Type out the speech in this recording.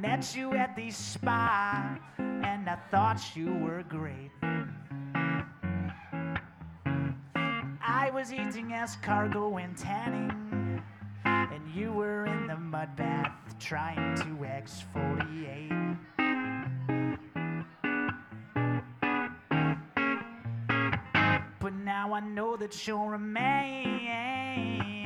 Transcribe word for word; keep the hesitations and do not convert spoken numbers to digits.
met you at the spa, and I thought you were great. I was eating escargot and tanning, and you were in the mud bath trying to exfoliate. But now I know that you're a man,